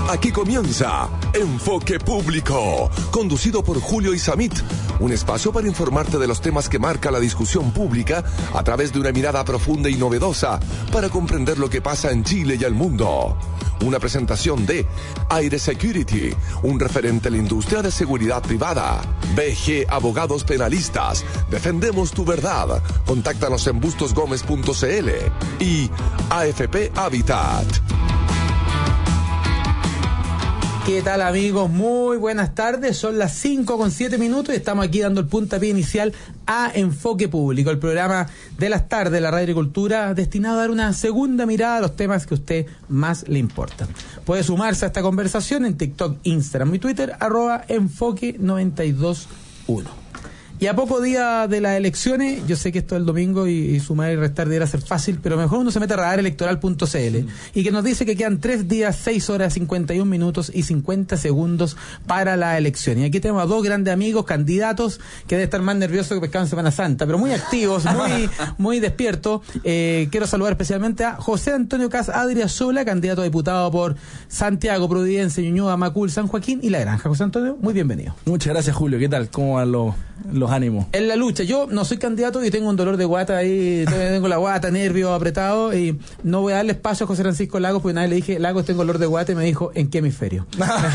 Aquí comienza Enfoque Público, conducido por Julio Isamit, un espacio para informarte de los temas que marca la discusión pública a través de una mirada profunda y novedosa para comprender lo que pasa en Chile y el mundo. Una presentación de Aire Security, un referente en la industria de seguridad privada. BG Abogados Penalistas, defendemos tu verdad. Contáctanos en bustosgomez.cl y AFP Habitat. ¿Qué tal, amigos? Muy buenas tardes, son las 5:07 y estamos aquí dando el puntapié inicial a Enfoque Público, el programa de las tardes de la Radio Agricultura destinado a dar una segunda mirada a los temas que a usted más le importan. Puede sumarse a esta conversación en TikTok, Instagram y Twitter, @enfoque921. Y a poco día de las elecciones, yo sé que esto es el domingo y sumar y restar debería ser fácil, pero mejor uno se mete a radarelectoral.cl y que nos dice que quedan 3 días, 6 horas, 51 minutos y 50 segundos para la elección. Y aquí tenemos a dos grandes amigos, candidatos, que deben estar más nerviosos que pescado en Semana Santa, pero muy activos, muy despiertos. Quiero saludar especialmente a José Antonio Caz Adriasola, candidato a diputado por Santiago, Providencia, Ñuñoa, Macul, San Joaquín y La Granja. José Antonio, muy bienvenido. Muchas gracias, Julio. ¿Qué tal? ¿Cómo van los ánimos? En la lucha, yo no soy candidato y tengo un dolor de guata ahí, tengo la guata, nervios apretados, y no voy a darle espacio a José Francisco Lagos porque nadie le dije, Lagos, tengo dolor de guata, y me dijo, ¿en qué hemisferio?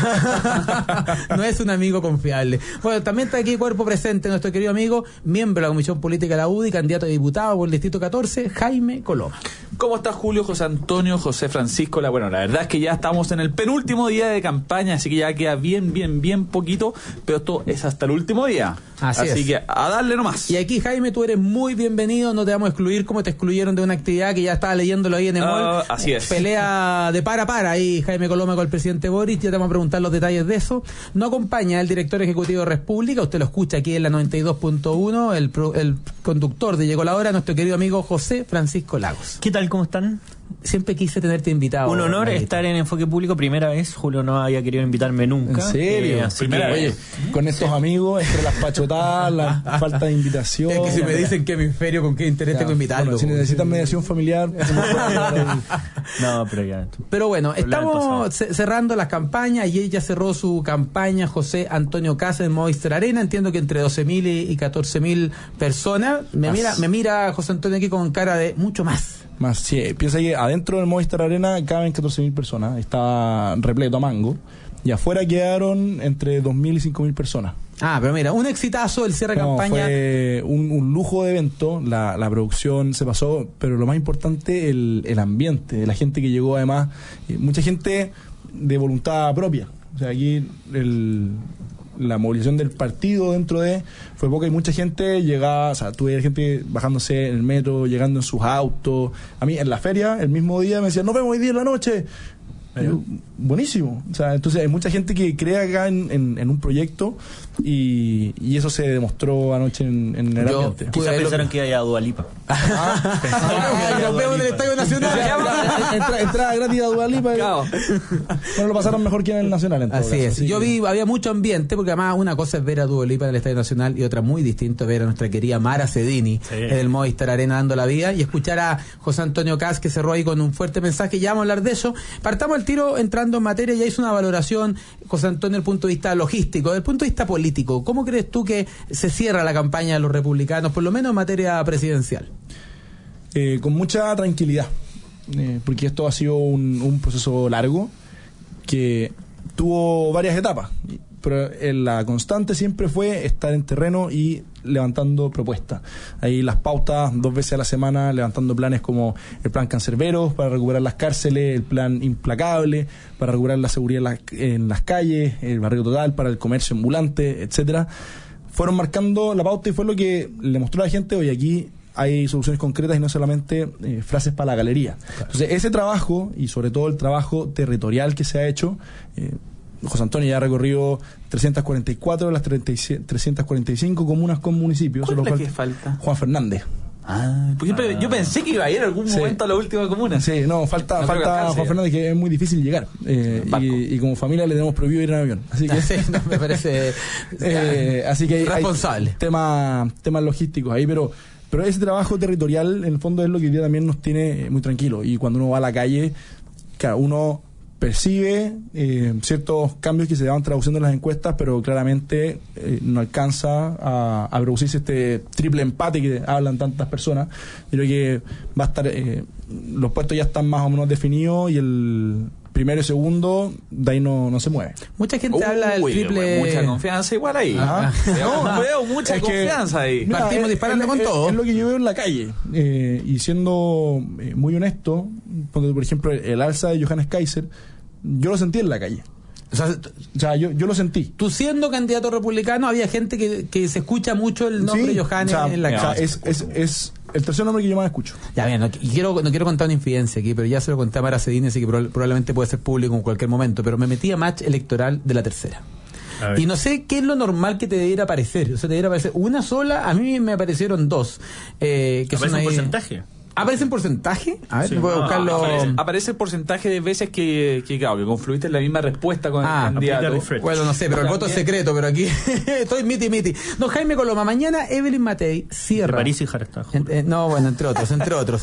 No es un amigo confiable. Bueno, también está aquí cuerpo presente nuestro querido amigo, miembro de la Comisión Política de la UDI, candidato a diputado por el Distrito 14, Jaime Coloma. ¿Cómo estás, Julio, José Antonio, José Francisco? Bueno, la verdad es que ya estamos en el penúltimo día de campaña, así que ya queda bien poquito, pero esto es hasta el último día. Así que a darle nomás. Y aquí, Jaime, tú eres muy bienvenido, no te vamos a excluir como te excluyeron de una actividad que ya estaba leyéndolo ahí en el mall. Así es. Pelea de para ahí, Jaime Coloma con el presidente Boric, ya te vamos a preguntar los detalles de eso. No acompaña el director ejecutivo de República, usted lo escucha aquí en la 92.1, el conductor de Llegó la Hora, nuestro querido amigo José Francisco Lagos. ¿Qué tal? ¿Cómo están? Siempre quise tenerte invitado. Un honor estar en Enfoque Público, primera vez. Julio no había querido invitarme nunca. ¿En serio? Oye, con estos amigos, entre las pachotadas, la falta de invitación. Es que si me dicen qué hemisferio, con qué interés tengo que invitarlo. Bueno, si necesitan mediación familiar. No, pero ya. Pero bueno, estamos cerrando las campañas y ella cerró su campaña, José Antonio Caz, en Movistar Arena. Entiendo que entre 12.000 y 14.000 personas. Me mira José Antonio aquí con cara de mucho más. Sí, piensa que adentro del Movistar Arena caben 14.000 personas, estaba repleto a mango, y afuera quedaron entre 2.000 y 5.000 personas. Pero mira, un exitazo el cierre de campaña. Fue un lujo de evento, la producción se pasó, pero lo más importante, el ambiente, de la gente que llegó, además, mucha gente de voluntad propia. O sea, aquí la movilización del partido dentro fue poca y mucha gente llegaba, o sea, tuve gente bajándose en el metro, llegando en sus autos. A mí en la feria, el mismo día me decían, nos vemos hoy día en la noche. Buenísimo. O sea, entonces hay mucha gente que cree acá en un proyecto y eso se demostró anoche en el ambiente. Quizás pensaron que iba a ir a Dua Lipa. Nos vemos en el Estadio Nacional. Entrada gratis a Dua Lipa. Claro. Bueno, lo pasaron mejor que en el Nacional. En todo así caso. es. Yo vi, había mucho ambiente, porque además una cosa es ver a Dua Lipa en el Estadio Nacional y otra muy distinta es ver a nuestra querida Mara Cedini en el Movistar Arena dando la vida, y escuchar a José Antonio Caz, que cerró ahí con un fuerte mensaje. Ya vamos a hablar de eso. Partamos al tiro entrando en materia. Ya hizo una valoración, José Antonio, desde el punto de vista logístico, desde el punto de vista político. ¿Cómo crees tú que se cierra la campaña de los republicanos, por lo menos en materia presidencial? Con mucha tranquilidad, porque esto ha sido un proceso largo que tuvo varias etapas, pero la constante siempre fue estar en terreno y levantando propuestas. Ahí las pautas 2 veces a la semana, levantando planes como el plan Cancerberos para recuperar las cárceles, el plan Implacable para recuperar la seguridad en las calles, el barrio total para el comercio ambulante, etcétera. Fueron marcando la pauta y fue lo que le mostró a la gente: hoy aquí hay soluciones concretas y no solamente frases para la galería. Claro. Entonces ese trabajo, y sobre todo el trabajo territorial que se ha hecho, José Antonio ya ha recorrido 344 de las 345 comunas con municipios. ¿Cuál es la que falta? Juan Fernández. Porque yo pensé que iba a ir en algún momento a la última comuna. Sí, no, falta Juan Fernández, que es muy difícil llegar. Y como familia le tenemos prohibido ir en avión. Así que no me parece así que responsable. Hay temas logísticos ahí, pero ese trabajo territorial en el fondo es lo que hoy día también nos tiene muy tranquilos. Y cuando uno va a la calle, claro, uno percibe ciertos cambios que se van traduciendo en las encuestas, pero claramente no alcanza a producirse este triple empate que hablan tantas personas. Yo creo que va a estar, los puestos ya están más o menos definidos y el primero y segundo de ahí no se mueve. Mucha gente habla del triple. Mucha confianza igual ahí. Veo mucha confianza ahí. Mira, partimos disparando con todo. Es lo que yo veo en la calle. Y siendo muy honesto, por ejemplo, el alza de Johannes Kaiser, yo lo sentí en la calle. O sea, yo lo sentí. Tú siendo candidato republicano, había gente que se escucha mucho el nombre de Johannes en la calle. Es el tercer nombre que yo más escucho. Ya bien, no quiero contar una infidencia aquí, pero ya se lo conté a Mara Cedini, así que probablemente puede ser público en cualquier momento, pero me metí a match electoral de la tercera. Y no sé qué es lo normal que te debiera aparecer. O sea, te debiera aparecer una sola, a mí me aparecieron dos. ¿Aparece un porcentaje? ¿Aparece en porcentaje? A ver, sí, puedo buscarlo. Aparece el porcentaje de veces que confluiste en la misma respuesta con el candidato. Bueno, no sé, pero el voto es secreto, pero aquí estoy miti. Don Jaime Coloma, mañana Evelyn Matei cierra. De París y Jarestajo. Entre otros.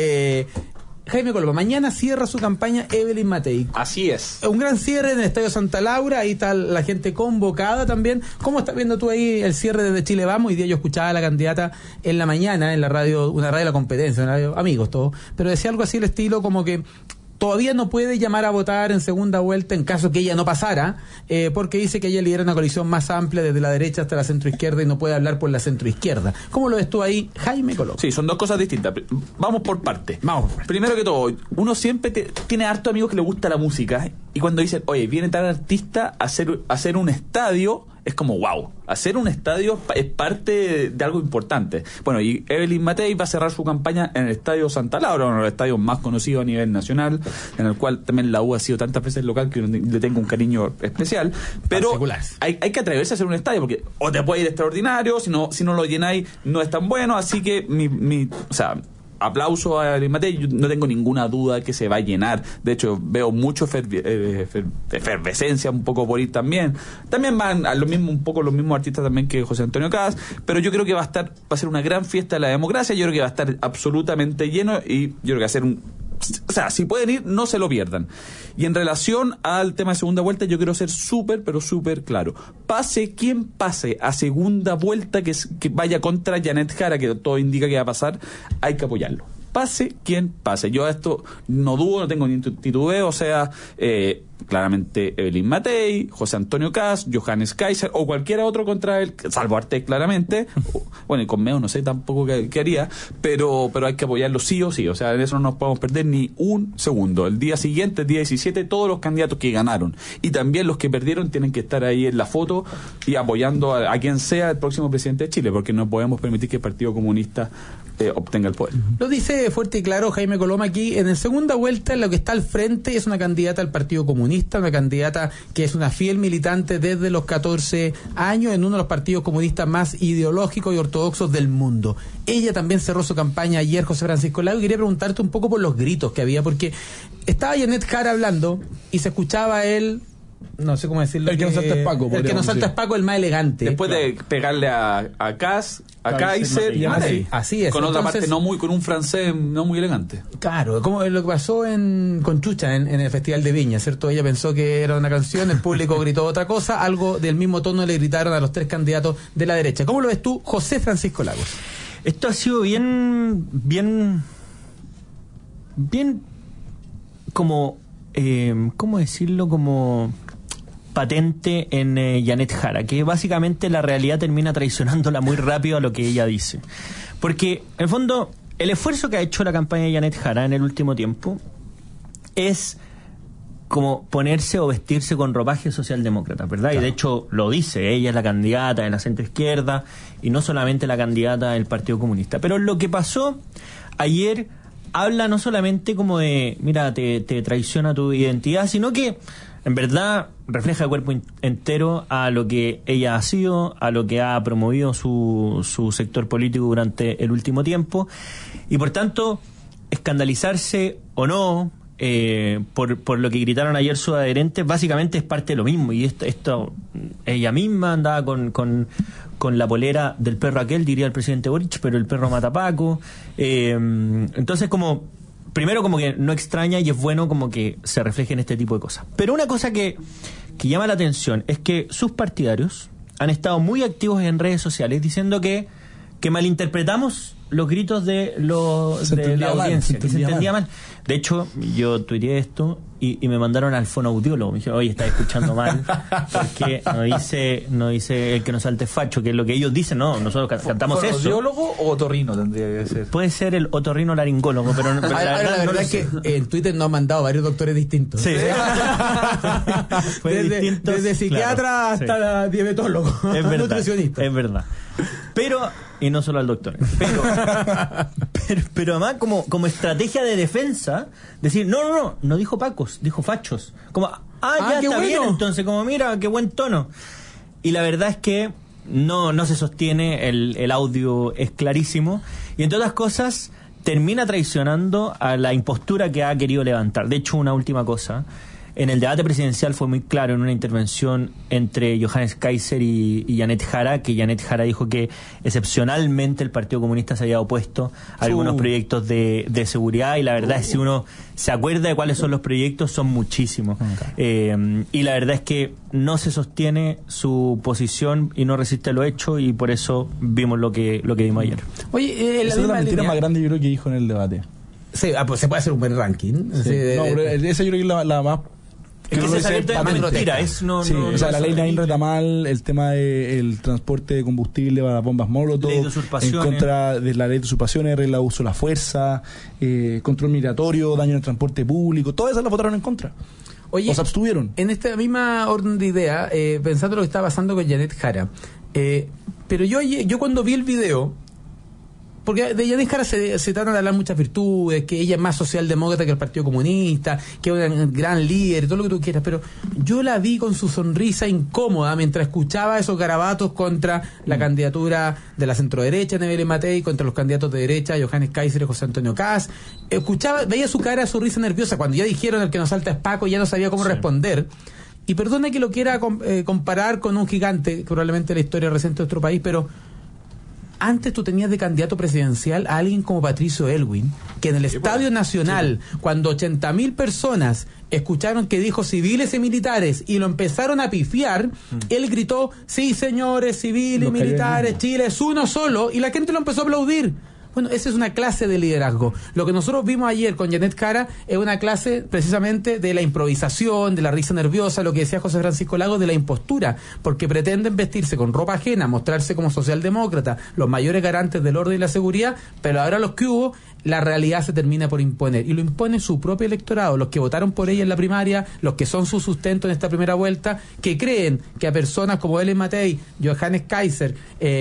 Jaime Coloma, mañana cierra su campaña Evelyn Matei. Así es. Un gran cierre en el Estadio Santa Laura, ahí está la gente convocada también. ¿Cómo estás viendo tú ahí el cierre desde Chile Vamos? Hoy día yo escuchaba a la candidata en la mañana, en la radio, una radio de la competencia, una radio, amigos todos, pero decía algo así el estilo como que todavía no puede llamar a votar en segunda vuelta en caso que ella no pasara, porque dice que ella lidera una coalición más amplia desde la derecha hasta la centroizquierda y no puede hablar por la centroizquierda. ¿Cómo lo ves tú ahí, Jaime Coloma? Sí, son dos cosas distintas. Vamos por partes. Primero que todo, uno siempre tiene harto amigos que le gusta la música y cuando dicen, oye, viene tal artista a hacer un estadio, es como wow, hacer un estadio es parte de algo importante. Bueno, y Evelyn Matei va a cerrar su campaña en el Estadio Santa Laura, uno de los estadios más conocidos a nivel nacional, en el cual también la U ha sido tantas veces local que le tengo un cariño especial, pero hay que atreverse a hacer un estadio, porque o te puede ir extraordinario, si no lo llenáis no es tan bueno, así que aplauso a Evelyn Matei, yo no tengo ninguna duda que se va a llenar. De hecho, veo mucho efervescencia un poco por ir también. También van a los mismos artistas también que José Antonio Caz, pero yo creo que va a ser una gran fiesta de la democracia, yo creo que va a estar absolutamente lleno y yo creo que va a ser si pueden ir, no se lo pierdan. Y en relación al tema de segunda vuelta, yo quiero ser súper, pero súper claro. Pase quien pase a segunda vuelta, que vaya contra Janet Jara, que todo indica que va a pasar, hay que apoyarlo. Pase quien pase. Yo a esto no dudo, no tengo ni titubeo, claramente Evelyn Matei, José Antonio Caz, Johannes Kaiser o cualquiera otro contra él, salvo Arte claramente. Bueno, y con Meo no sé tampoco qué haría, pero hay que apoyarlo sí o sí. O sea, en eso no nos podemos perder ni un segundo. El día siguiente, el día 17, todos los candidatos que ganaron y también los que perdieron tienen que estar ahí en la foto y apoyando a quien sea el próximo presidente de Chile, porque no podemos permitir que el Partido Comunista obtenga el poder. Lo dice fuerte y claro Jaime Coloma aquí. En la segunda vuelta, lo que está al frente es una candidata al Partido Comunista, una candidata que es una fiel militante desde los 14 años en uno de los partidos comunistas más ideológicos y ortodoxos del mundo. Ella también cerró su campaña ayer, José Francisco Lago, y quería preguntarte un poco por los gritos que había, porque estaba Janet Jara hablando y se escuchaba él, no sé cómo decirlo. El que no salta es Paco. El que no salta es Paco, el más elegante. Después de pegarle a Caz, a Kaiser y Matei. Así es. Con otra parte con un francés no muy elegante. Claro, como lo que pasó con Chucha en el Festival de Viña, ¿cierto? Ella pensó que era una canción, el público gritó otra cosa, algo del mismo tono le gritaron a los tres candidatos de la derecha. ¿Cómo lo ves tú, José Francisco Lagos? Esto ha sido bien como, ¿cómo decirlo? Como patente en Janet Jara, que básicamente la realidad termina traicionándola muy rápido a lo que ella dice. Porque, en el fondo, el esfuerzo que ha hecho la campaña de Janet Jara en el último tiempo es como ponerse o vestirse con ropaje socialdemócrata, ¿verdad? Claro. Y de hecho lo dice, ella es la candidata de la centroizquierda y no solamente la candidata del Partido Comunista. Pero lo que pasó ayer habla no solamente como de, mira, te traiciona tu identidad, sino que en verdad refleja el cuerpo entero a lo que ella ha sido, a lo que ha promovido su sector político durante el último tiempo, y por tanto escandalizarse o no por lo que gritaron ayer sus adherentes básicamente es parte de lo mismo. Y esto ella misma andaba con la polera del perro aquel, diría el presidente Boric, pero el perro mata a Paco. Entonces, como primero como que no extraña y es bueno como que se refleje en este tipo de cosas. Pero una cosa que llama la atención es que sus partidarios han estado muy activos en redes sociales diciendo que malinterpretamos los gritos de la audiencia, que se entendía mal. De hecho, yo tuiteé esto y me mandaron al fonoaudiólogo. Me dijeron, oye, estás escuchando mal, porque no dice el que nos salte facho, que es lo que ellos dicen. No, nosotros cantamos eso. ¿Fonoaudiólogo o otorrino tendría que ser? Puede ser el otorrino laringólogo, pero la verdad es que en Twitter nos han mandado varios doctores distintos. Sí. Desde psiquiatra hasta diabetólogo, es verdad, nutricionista. Es verdad. Pero, y no solo al doctor, pero además como estrategia de defensa, decir, no dijo pacos, dijo fachos. Como, ya está bien, entonces, como mira, qué buen tono. Y la verdad es que no se sostiene, el audio es clarísimo, y entre otras cosas termina traicionando a la impostura que ha querido levantar. De hecho, una última cosa. En el debate presidencial fue muy claro en una intervención entre Johannes Kaiser y Janet Jara, que Janet Jara dijo que excepcionalmente el Partido Comunista se había opuesto a algunos proyectos de seguridad, y la verdad es que si uno se acuerda de cuáles son los proyectos, son muchísimos. Y la verdad es que no se sostiene su posición y no resiste lo hecho, y por eso vimos lo que vimos ayer. Oye, esa es la mentira más grande, yo creo, que dijo en el debate. Sí, pues se puede hacer un buen ranking. Pero esa yo creo que es la más... Es que esa es mentira, o sea, la ley Nain Retamal, el tema del transporte de combustible para bombas molotov, en contra de la ley de usurpaciones, regla de uso de la fuerza, control migratorio, daño en el transporte público, todas esas las votaron en contra. Oye, o se abstuvieron. En esta misma orden de idea, pensando lo que está pasando con Janet Jara, pero yo cuando vi el video, porque de Janet Jara se trata de hablar muchas virtudes, que ella es más socialdemócrata que el Partido Comunista, que es un gran líder, todo lo que tú quieras, pero yo la vi con su sonrisa incómoda mientras escuchaba esos garabatos contra la candidatura de la centroderecha, Neville Matei, contra los candidatos de derecha, Johannes Kaiser y José Antonio Kast. Veía su cara, su risa nerviosa, cuando ya dijeron el que nos salta es Paco, ya no sabía cómo responder. Y perdone que lo quiera comparar con un gigante, probablemente la historia reciente de nuestro país, pero antes tú tenías de candidato presidencial a alguien como Patricio Elwin, que en el Estadio Nacional, cuando 80.000 personas escucharon que dijo civiles y militares y lo empezaron a pifiar, él gritó, sí señores, civiles y militares, Chile es uno solo, y la gente lo empezó a aplaudir. Bueno, esa es una clase de liderazgo. Lo que nosotros vimos ayer con Janet Jara es una clase precisamente de la improvisación, de la risa nerviosa, lo que decía José Francisco Lagos, de la impostura, porque pretenden vestirse con ropa ajena, mostrarse como socialdemócrata, los mayores garantes del orden y la seguridad, pero ahora los que hubo, la realidad se termina por imponer, y lo impone su propio electorado, los que votaron por ella en la primaria, los que son su sustento en esta primera vuelta, que creen que a personas como Neville Matei, Johannes Kaiser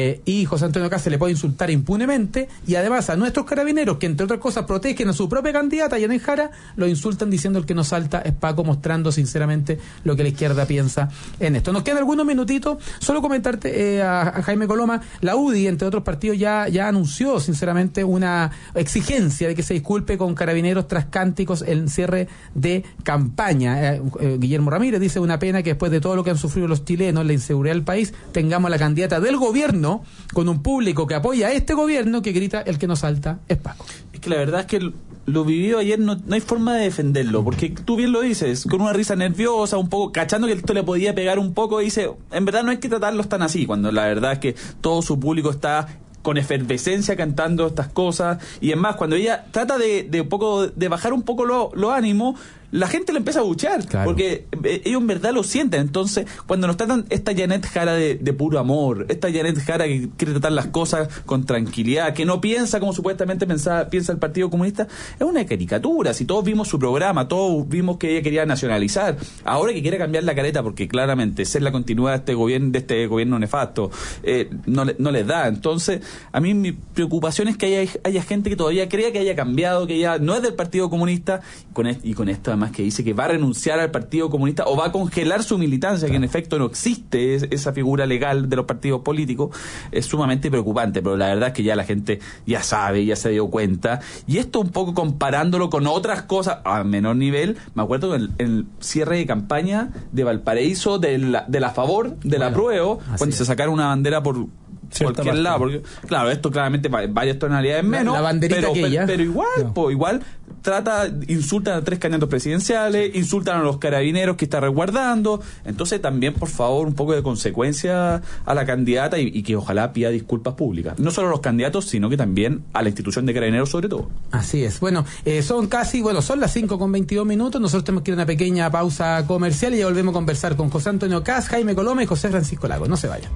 y José Antonio Kast se le puede insultar impunemente, y además a nuestros carabineros, que entre otras cosas protegen a su propia candidata, Janet Jara, lo insultan diciendo el que nos salta es Paco, mostrando sinceramente lo que la izquierda piensa en esto. Nos quedan algunos minutitos, solo comentarte a Jaime Coloma, la UDI, entre otros partidos, ya anunció sinceramente una exigencia de que se disculpe con carabineros tras cánticos en cierre de campaña. Guillermo Ramírez dice, una pena que después de todo lo que han sufrido los chilenos, la inseguridad del país, tengamos a la candidata del gobierno con un público que apoya a este gobierno que grita el que nos salta es Paco. Es que la verdad es que lo vivido ayer no hay forma de defenderlo, porque tú bien lo dices, con una risa nerviosa, un poco cachando que esto le podía pegar un poco, dice, en verdad no hay que tratarlos tan así, cuando la verdad es que todo su público está con efervescencia cantando estas cosas, y es más, cuando ella trata de bajar un poco los ánimos, la gente le empieza a buchear, claro, porque ellos en verdad lo sienten. Entonces, cuando nos tratan esta Janet Jara de puro amor, esta Janet Jara que quiere tratar las cosas con tranquilidad, que no piensa como supuestamente piensa el Partido Comunista, es una caricatura. Si todos vimos su programa, todos vimos que ella quería nacionalizar, ahora que quiere cambiar la careta, porque claramente ser la continuidad de este gobierno nefasto no les da. Entonces, a mí mi preocupación es que haya gente que todavía crea que haya cambiado, que ya no es del Partido Comunista, y con esto además que dice que va a renunciar al Partido Comunista o va a congelar su militancia, que en efecto no existe esa figura legal de los partidos políticos, es sumamente preocupante. Pero la verdad es que ya la gente ya sabe, ya se dio cuenta, y esto un poco comparándolo con otras cosas a menor nivel. Me acuerdo en el cierre de campaña de Valparaíso de la favor, de la apruebo, cuando se sacaron una bandera por cualquier lado, porque claro, esto claramente varias tonalidades menos, la banderita pero igual, insultan a 3 candidatos presidenciales, insultan a los carabineros que está resguardando. Entonces también, por favor, un poco de consecuencia a la candidata y que ojalá pida disculpas públicas. No solo a los candidatos, sino que también a la institución de carabineros sobre todo. Así es. Bueno, son las 5:22 minutos. Nosotros tenemos que ir a una pequeña pausa comercial y ya volvemos a conversar con José Antonio Caz, Jaime Coloma y José Francisco Lago. No se vayan.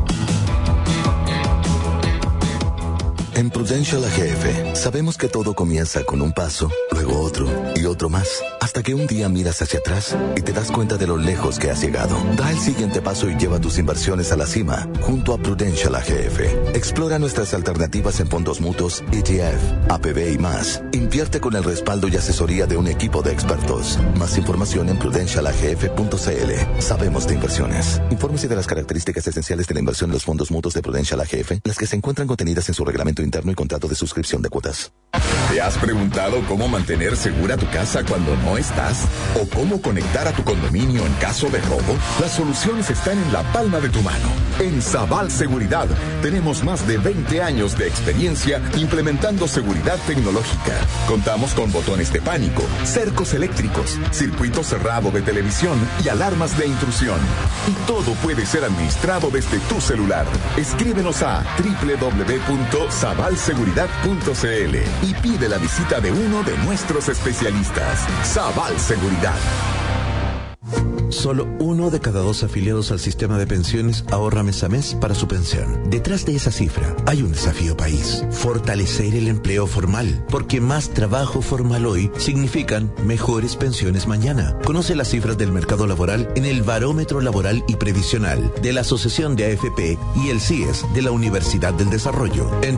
En Prudential AGF sabemos que todo comienza con un paso, luego otro y otro más, hasta que un día miras hacia atrás y te das cuenta de lo lejos que has llegado. Da el siguiente paso y lleva tus inversiones a la cima junto a Prudential AGF. Explora nuestras alternativas en fondos mutuos, ETF, APB y más. Invierte con el respaldo y asesoría de un equipo de expertos. Más información en prudentialagf.cl. Sabemos de inversiones. Infórmese de las características esenciales de la inversión en los fondos mutuos de Prudential AGF, las que se encuentran contenidas en su reglamento interno y contrato de suscripción de cuotas. ¿Te has preguntado cómo mantener segura tu casa cuando no estás? ¿O cómo conectar a tu condominio en caso de robo? Las soluciones están en la palma de tu mano. En Sabal Seguridad tenemos más de 20 años de experiencia implementando seguridad tecnológica. Contamos con botones de pánico, cercos eléctricos, circuito cerrado de televisión y alarmas de intrusión. Y todo puede ser administrado desde tu celular. Escríbenos a www.sabalseguridad.cl y pide la visita de uno de nuestros especialistas. Sabal Seguridad. Solo 1 de cada 2 afiliados al sistema de pensiones ahorra mes a mes para su pensión. Detrás de esa cifra hay un desafío país: fortalecer el empleo formal, porque más trabajo formal hoy significan mejores pensiones mañana. Conoce las cifras del mercado laboral en el Barómetro Laboral y Previsional de la Asociación de AFP y el CIES de la Universidad del Desarrollo en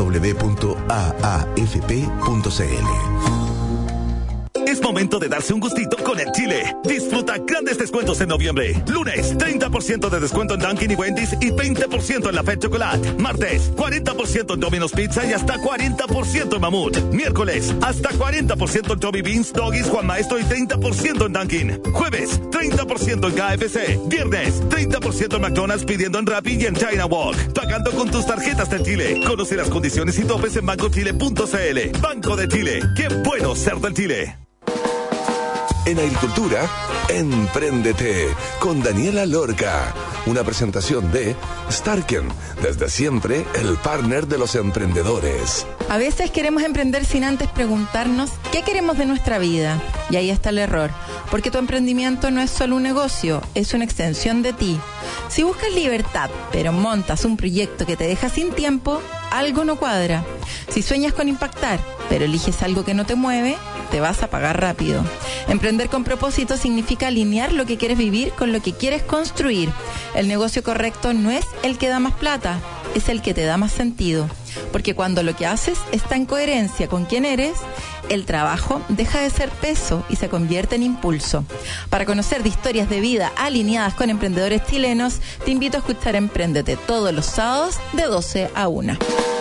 www.aafp.cl. Es momento de darse un gustito con el Chile. Disfruta grandes descuentos en noviembre. Lunes, 30% de descuento en Dunkin' y Wendy's y 20% en la Fed Chocolate. Martes, 40% en Domino's Pizza y hasta 40% en Mamut. Miércoles, hasta 40% en Toby Beans, Doggies, Juan Maestro y 30% en Dunkin'. Jueves, 30% en KFC. Viernes, 30% en McDonald's pidiendo en Rappi y en China Walk. Pagando con tus tarjetas del Chile. Conoce las condiciones y topes en bancochile.cl. Banco de Chile. ¡Qué bueno ser del Chile! En agricultura, Empréndete con Daniela Lorca. Una presentación de Starken, desde siempre el partner de los emprendedores. A veces queremos emprender sin antes preguntarnos qué queremos de nuestra vida. Y ahí está el error, porque tu emprendimiento no es solo un negocio, es una extensión de ti. Si buscas libertad, pero montas un proyecto que te deja sin tiempo, algo no cuadra. Si sueñas con impactar, pero eliges algo que no te mueve, te vas a apagar rápido. Emprender con propósito significa alinear lo que quieres vivir con lo que quieres construir. El negocio correcto no es el que da más plata, es el que te da más sentido. Porque cuando lo que haces está en coherencia con quién eres, el trabajo deja de ser peso y se convierte en impulso. Para conocer de historias de vida alineadas con emprendedores chilenos, te invito a escuchar Empréndete todos los sábados de 12 a 1.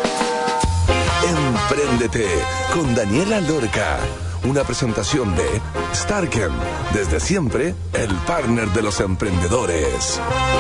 Empréndete con Daniela Lorca. Una presentación de Starken, desde siempre el partner de los emprendedores.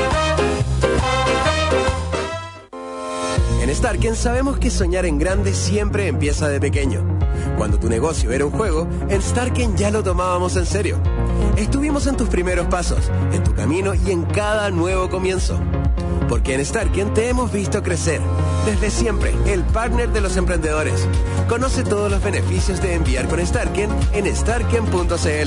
En Starken sabemos que soñar en grande siempre empieza de pequeño. Cuando tu negocio era un juego, en Starken ya lo tomábamos en serio. Estuvimos en tus primeros pasos, en tu camino y en cada nuevo comienzo. Porque en Starken te hemos visto crecer. Desde siempre, el partner de los emprendedores. Conoce todos los beneficios de enviar con Starken en starken.cl.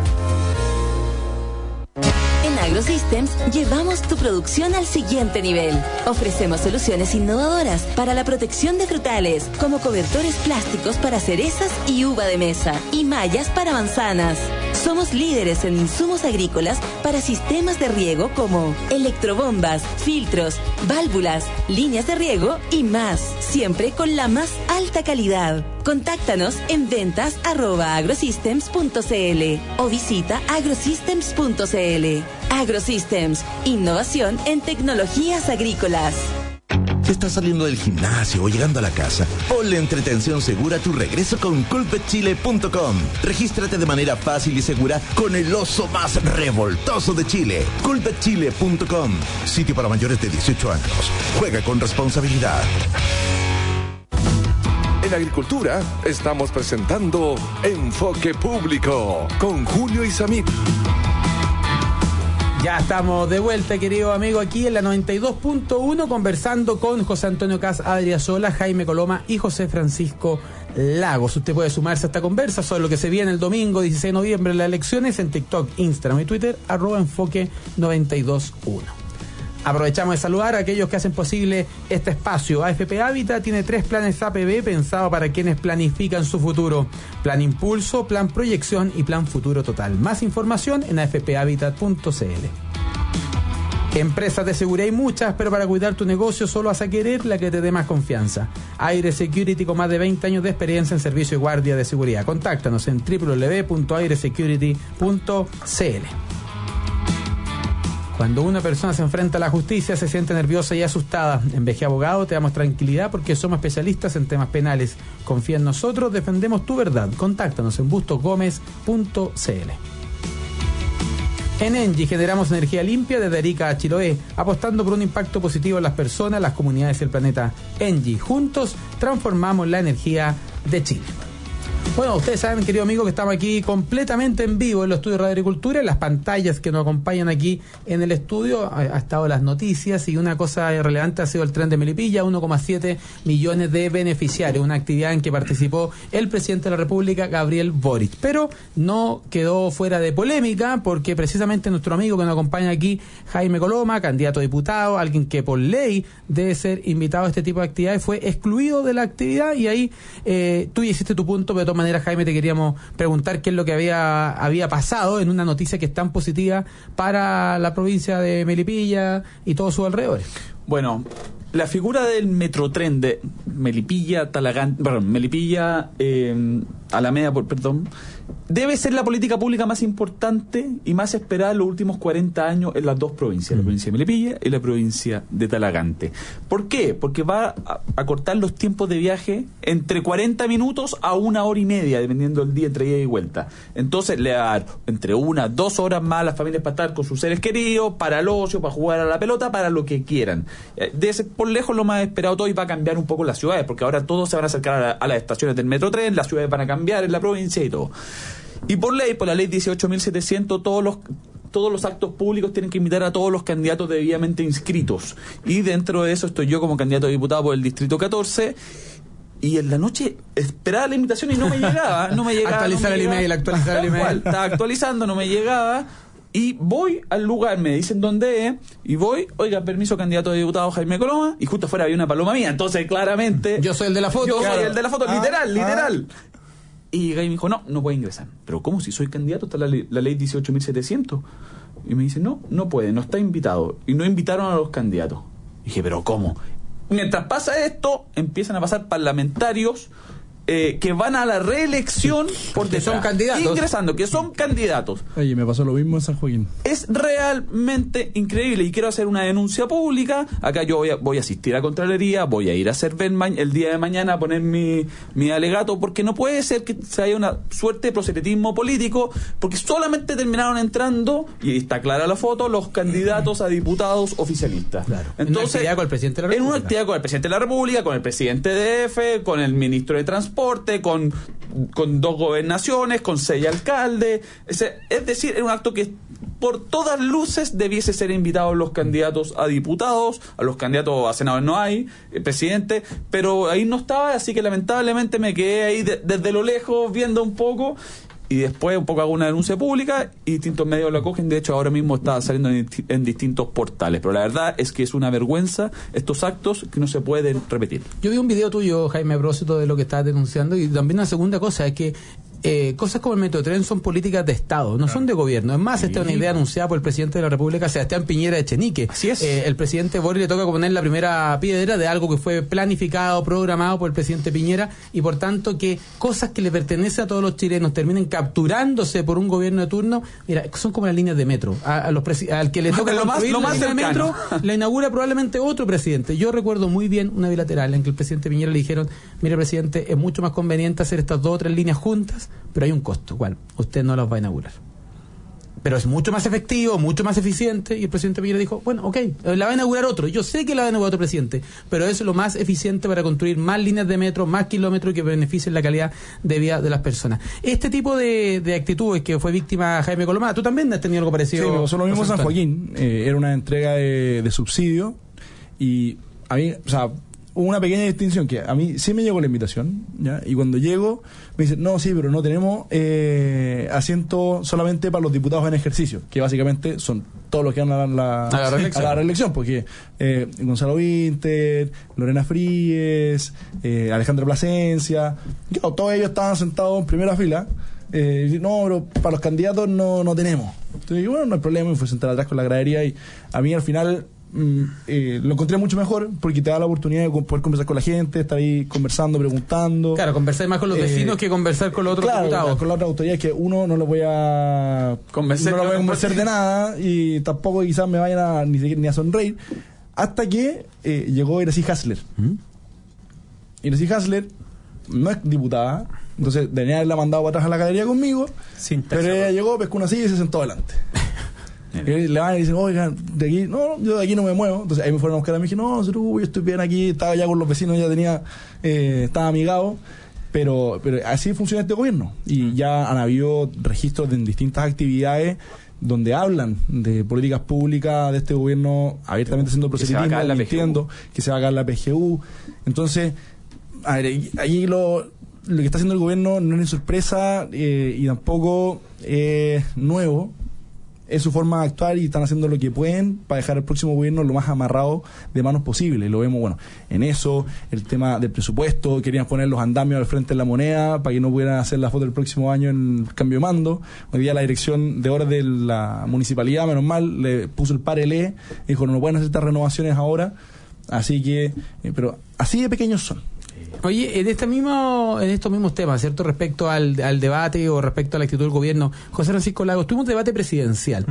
En AgroSystems llevamos tu producción al siguiente nivel. Ofrecemos soluciones innovadoras para la protección de frutales, como cobertores plásticos para cerezas y uva de mesa, y mallas para manzanas. Somos líderes en insumos agrícolas para sistemas de riego como electrobombas, filtros, válvulas, líneas de riego y más, siempre con la más alta calidad. Contáctanos en ventas@agrosystems.cl o visita agrosystems.cl. AgroSystems, innovación en tecnologías agrícolas. Si estás saliendo del gimnasio o llegando a la casa, ponle entretención segura a tu regreso con culpetchile.com. Regístrate de manera fácil y segura con el oso más revoltoso de Chile. culpetchile.com. Sitio para mayores de 18 años. Juega con responsabilidad. En la agricultura, estamos presentando Enfoque Público con Julio Isamit. Ya estamos de vuelta, querido amigo, aquí en la 92.1 conversando con José Antonio Caz Adriasola, Jaime Coloma y José Francisco Lagos. Usted puede sumarse a esta conversa sobre lo que se viene el domingo 16 de noviembre en las elecciones en TikTok, Instagram y Twitter, @enfoque921. Aprovechamos de saludar a aquellos que hacen posible este espacio. AFP Hábitat tiene 3 planes APB pensados para quienes planifican su futuro: Plan Impulso, Plan Proyección y Plan Futuro Total. Más información en afphabitat.cl. Empresas de seguridad hay muchas, pero para cuidar tu negocio solo vas a querer la que te dé más confianza. Aire Security, con más de 20 años de experiencia en servicio y guardia de seguridad. Contáctanos en www.airesecurity.cl. Cuando una persona se enfrenta a la justicia, se siente nerviosa y asustada. En VG Abogado te damos tranquilidad porque somos especialistas en temas penales. Confía en nosotros, defendemos tu verdad. Contáctanos en bustosgomez.cl. En Engie generamos energía limpia desde Arica a Chiloé, apostando por un impacto positivo en las personas, las comunidades y el planeta. Engie, juntos transformamos la energía de Chile. Bueno, ustedes saben, querido amigo, que estamos aquí completamente en vivo en los estudios de Radio Agricultura. En las pantallas que nos acompañan aquí en el estudio ha estado las noticias, y una cosa relevante ha sido el tren de Melipilla, 1,7 millones de beneficiarios, una actividad en que participó el presidente de la República, Gabriel Boric. Pero no quedó fuera de polémica, porque precisamente nuestro amigo que nos acompaña aquí, Jaime Coloma, candidato a diputado, alguien que por ley debe ser invitado a este tipo de actividades, fue excluido de la actividad. Y ahí tú ya hiciste tu punto, pero de todas maneras, Jaime, te queríamos preguntar qué es lo que había pasado en una noticia que es tan positiva para la provincia de Melipilla y todos sus alrededores. Bueno, la figura del metrotren de Melipilla, Alameda, debe ser la política pública más importante y más esperada en los últimos 40 años en las dos provincias, la provincia de Melipilla y la provincia de Talagante. ¿Por qué? Porque va a cortar los tiempos de viaje entre 40 minutos a 1 hora y media, dependiendo del día entre ida y vuelta. Entonces le va a dar entre 1 a 2 horas más a las familias para estar con sus seres queridos, para el ocio, para jugar a la pelota, para lo que quieran. Debe ser por lejos lo más esperado todo, y va a cambiar un poco las ciudades, porque ahora todos se van a acercar a las estaciones del metrotren, las ciudades van a cambiar en la provincia y todo. Y por ley, por la ley 18.700, todos los actos públicos tienen que invitar a todos los candidatos debidamente inscritos. Y dentro de eso estoy yo como candidato a diputado por el Distrito 14. Y en la noche esperaba la invitación y no me llegaba. Actualizar el email. Estaba actualizando, no me llegaba. Y voy al lugar, me dicen dónde es, y voy, oiga, permiso, candidato a diputado Jaime Coloma, y justo afuera había una paloma mía. Entonces, claramente... Yo soy el de la foto. Soy el de la foto, literal. Y llega y me dijo, no puede ingresar. Pero ¿cómo? Si soy candidato, está la ley 18.700. Y me dice, no puede, no está invitado. Y no invitaron a los candidatos. Y dije, ¿pero cómo? Mientras pasa esto, empiezan a pasar parlamentarios que van a la reelección porque son candidatos. Ingresando, que son candidatos. Oye, me pasó lo mismo en San Joaquín. Es realmente increíble, y quiero hacer una denuncia pública. Acá yo voy a asistir a Contraloría, voy a ir a hacer el día de mañana a poner mi alegato, porque no puede ser que se haya una suerte de proselitismo político, porque solamente terminaron entrando, y está clara la foto, los candidatos a diputados oficialistas. Claro. Entonces, en una actividad con el presidente de la República. En una actividad con el presidente de la República, con el presidente de DF, con el ministro de Transporte, con 2 gobernaciones, con 6 alcaldes. Es decir, era un acto que por todas luces debiese ser invitados los candidatos a diputados, a los candidatos a senadores no hay, presidente, pero ahí no estaba, así que lamentablemente me quedé ahí desde lo lejos viendo un poco. Y después un poco hago una denuncia pública y distintos medios lo acogen. De hecho, ahora mismo está saliendo en distintos portales. Pero la verdad es que es una vergüenza estos actos que no se pueden repetir. Yo vi un video tuyo, Jaime, a propósito de lo que estabas denunciando. Y también una segunda cosa es que cosas como el metrotren son políticas de Estado, no son de gobierno. Es más, esta es una idea anunciada por el presidente de la República, Sebastián Piñera Echenique. Así es. El presidente Boric le toca poner la primera piedra de algo que fue planificado, programado por el presidente Piñera, y por tanto que cosas que le pertenecen a todos los chilenos terminen capturándose por un gobierno de turno. Mira, son como las líneas de metro. Al que le toca lo más línea de metro, la inaugura probablemente otro presidente. Yo recuerdo muy bien una bilateral en que el presidente Piñera le dijeron: mire, presidente, es mucho más conveniente hacer estas 2 o 3 líneas juntas, pero hay un costo. ¿Cuál? Usted no las va a inaugurar. pero es mucho más efectivo, mucho más eficiente, y el presidente Piñera dijo, bueno, ok, la va a inaugurar otro, yo sé que la va a inaugurar otro presidente, pero es lo más eficiente para construir más líneas de metro, más kilómetros que beneficien la calidad de vida de las personas. Este tipo de actitudes que fue víctima Jaime Colomada, tú también has tenido algo parecido. Sí, me pasó lo mismo en San Joaquín, era una entrega de subsidio, y a mí, o sea, hubo una pequeña distinción, que a mí sí me llegó la invitación, ¿ya? Y cuando llego me dicen, no, sí, pero no tenemos asiento solamente para los diputados en ejercicio, que básicamente son todos los que van a la reelección, porque Gonzalo Winter, Lorena Fríes, Alejandra Plasencia, todos ellos estaban sentados en primera fila. No, pero para los candidatos no tenemos. Entonces, bueno, no hay problema, me fui a sentar atrás con la gradería, y a mí al final lo encontré mucho mejor, porque te da la oportunidad de poder conversar con la gente, estar ahí conversando, preguntando. Claro, conversar más con los vecinos que conversar con los otros diputados. Con la otra autoridad, que uno no lo voy a convencer de nada, y tampoco quizás me vayan ni a sonreír, hasta que llegó Iracy Hasler. Iracy Hasler no es diputada, entonces debería haberla mandado para atrás a la galería conmigo, pero ella llegó, pescó una silla y se sentó adelante. Y le van y dicen, oigan, de aquí, no, yo de aquí no me muevo. Entonces ahí me fueron a buscar, a mí, dije, no, yo estoy bien aquí, estaba ya con los vecinos, ya tenía, estaba amigado, pero así funciona este gobierno, y ya han habido registros en distintas actividades donde hablan de políticas públicas de este gobierno, abiertamente haciendo proselitismo, mintiendo que se va a caer la PGU. Entonces, a ver, allí lo que está haciendo el gobierno no es ni sorpresa, y tampoco es nuevo. Es su forma de actuar, y están haciendo lo que pueden para dejar al próximo gobierno lo más amarrado de manos posible. Lo vemos, bueno, en eso, el tema del presupuesto, querían poner los andamios al frente de la moneda para que no pudieran hacer la foto del próximo año en cambio de mando. Hoy día la dirección de obras de la municipalidad, menos mal, le puso el parelé, dijo, no pueden hacer estas renovaciones ahora, así que, pero así de pequeños son. Oye, en estos mismos temas, ¿cierto? Respecto al debate o respecto a la actitud del gobierno, José Francisco Lagos, tuvimos un debate presidencial.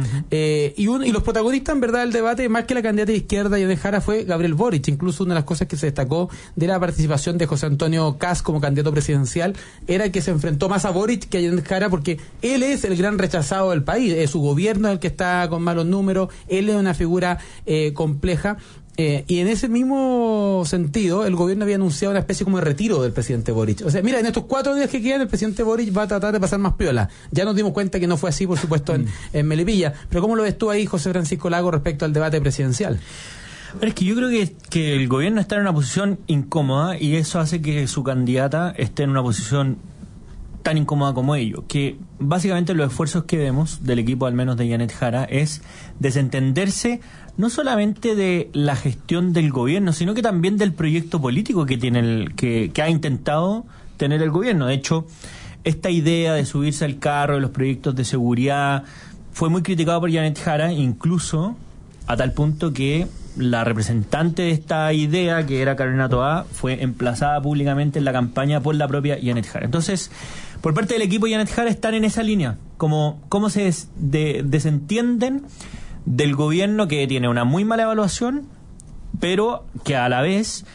Y los protagonistas, en verdad, del debate, más que la candidata de izquierda, Janet Jara, fue Gabriel Boric. Incluso una de las cosas que se destacó de la participación de José Antonio Kast como candidato presidencial era que se enfrentó más a Boric que a Janet Jara, porque él es el gran rechazado del país. Su gobierno es el que está con malos números, él es una figura compleja. Y en ese mismo sentido, el gobierno había anunciado una especie como de retiro del presidente Boric. O sea, mira, en estos 4 días que quedan, el presidente Boric va a tratar de pasar más piola. Ya nos dimos cuenta que no fue así, por supuesto, en Melipilla. Pero ¿cómo lo ves tú ahí, José Francisco Lagos, respecto al debate presidencial? Pero es que yo creo que el gobierno está en una posición incómoda, y eso hace que su candidata esté en una posición tan incómoda como ello, que básicamente los esfuerzos que vemos del equipo, al menos de Janet Jara, es desentenderse no solamente de la gestión del gobierno, sino que también del proyecto político que tiene que ha intentado tener el gobierno. De hecho, esta idea de subirse al carro de los proyectos de seguridad fue muy criticado por Janet Jara, incluso a tal punto que la representante de esta idea, que era Carolina Toá, fue emplazada públicamente en la campaña por la propia Janet Jara. Entonces, por parte del equipo Janet Jara están en esa línea, cómo se desentienden del gobierno, que tiene una muy mala evaluación, pero que a la vez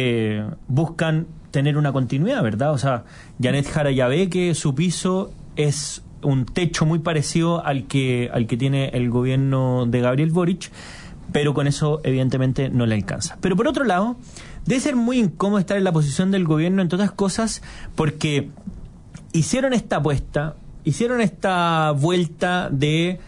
buscan tener una continuidad, ¿verdad? O sea, Janet Jara ya ve que su piso es un techo muy parecido al que tiene el gobierno de Gabriel Boric, pero con eso evidentemente no le alcanza. Pero por otro lado, debe ser muy incómodo estar en la posición del gobierno, entre otras cosas, porque hicieron esta apuesta, hicieron esta vuelta de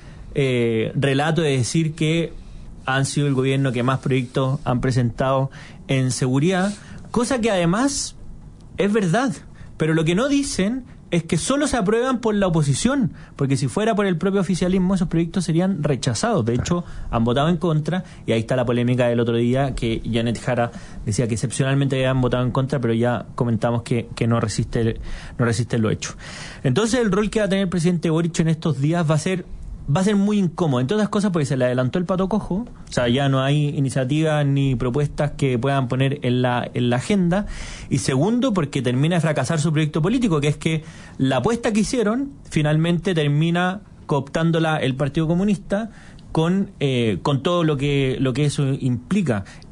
relato de decir que han sido el gobierno que más proyectos han presentado en seguridad, cosa que además es verdad, pero lo que no dicen es que solo se aprueban por la oposición, porque si fuera por el propio oficialismo esos proyectos serían rechazados. De hecho, han votado en contra, y ahí está la polémica del otro día, que Janet Jara decía que excepcionalmente habían votado en contra, pero ya comentamos que no resiste lo hecho. Entonces el rol que va a tener el presidente Boric en estos días va a ser muy incómodo, entre otras cosas porque se le adelantó el pato cojo, o sea, ya no hay iniciativas ni propuestas que puedan poner en la agenda, y segundo, porque termina de fracasar su proyecto político, que es que la apuesta que hicieron finalmente termina cooptándola el Partido Comunista con todo lo que eso implica.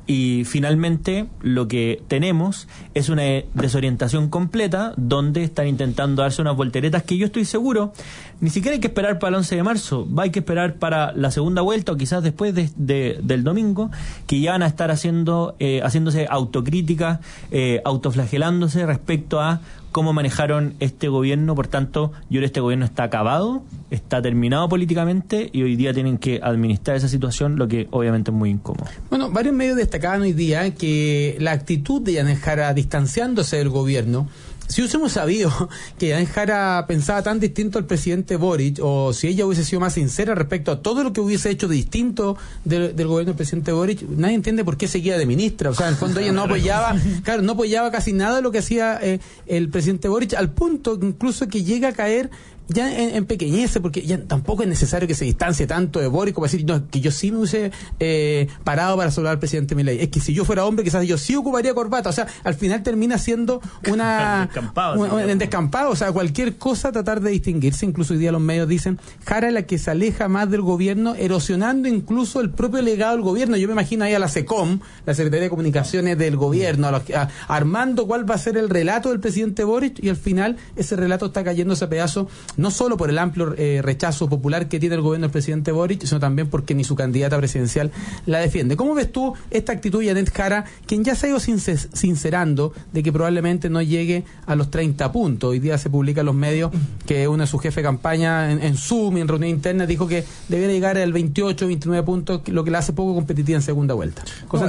Y finalmente lo que tenemos es una desorientación completa donde están intentando darse unas volteretas que yo estoy seguro, ni siquiera hay que esperar para el 11 de marzo, hay que esperar para la segunda vuelta o quizás después del domingo, que ya van a estar haciéndose autocríticas, autoflagelándose respecto a cómo manejaron este gobierno. Por tanto, yo creo que este gobierno está acabado, está terminado políticamente y hoy día tienen que administrar esa situación, lo que obviamente es muy incómodo. Bueno, varios medios destacaban hoy día que la actitud de Janet Jara distanciándose del gobierno, si hubiésemos sabido que Janet Jara pensaba tan distinto al presidente Boric, o si ella hubiese sido más sincera respecto a todo lo que hubiese hecho distinto del gobierno del presidente Boric, nadie entiende por qué seguía de ministra. O sea, en el fondo ella no apoyaba casi nada de lo que hacía el presidente Boric, al punto incluso que llega a caer ya en pequeñeces, porque ya tampoco es necesario que se distancie tanto de Boric como decir, no, que yo sí me hubiese parado para saludar al presidente Milei. Es que si yo fuera hombre, quizás yo sí ocuparía corbata. O sea, al final termina siendo un descampado. O sea, cualquier cosa tratar de distinguirse. Incluso hoy día los medios dicen, Jara es la que se aleja más del gobierno, erosionando incluso el propio legado del gobierno. Yo me imagino ahí a la SECOM, la Secretaría de Comunicaciones del gobierno, armando cuál va a ser el relato del presidente Boric, y al final ese relato está cayéndose a pedazos, no solo por el amplio rechazo popular que tiene el gobierno del presidente Boric, sino también porque ni su candidata presidencial la defiende. ¿Cómo ves tú esta actitud de Janet Jara, quien ya se ha ido sincerando de que probablemente no llegue a los 30 puntos? Hoy día se publica en los medios que uno de sus jefes de campaña en Zoom y en reunión interna dijo que debiera llegar al 28, 29 puntos, lo que la hace poco competitiva en segunda vuelta.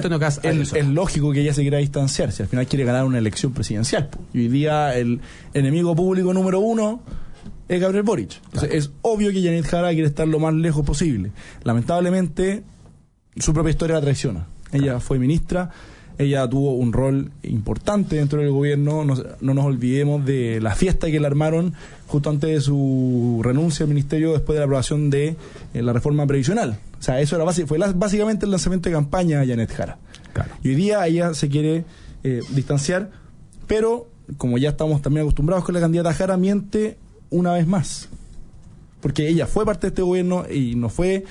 Es lógico que ella se quiera distanciarse, al final quiere ganar una elección presidencial. Y hoy día el enemigo público número uno es Gabriel Boric. Entonces, es obvio que Janet Jara quiere estar lo más lejos posible. Lamentablemente, su propia historia la traiciona. Ella fue ministra, ella tuvo un rol importante dentro del gobierno. No nos olvidemos de la fiesta que le armaron justo antes de su renuncia al ministerio después de la aprobación de la reforma previsional. O sea, eso era básicamente el lanzamiento de campaña de Janet Jara. Claro. Y hoy día ella se quiere distanciar, pero como ya estamos también acostumbrados con la candidata Jara, miente una vez más, porque ella fue parte de este gobierno y no fue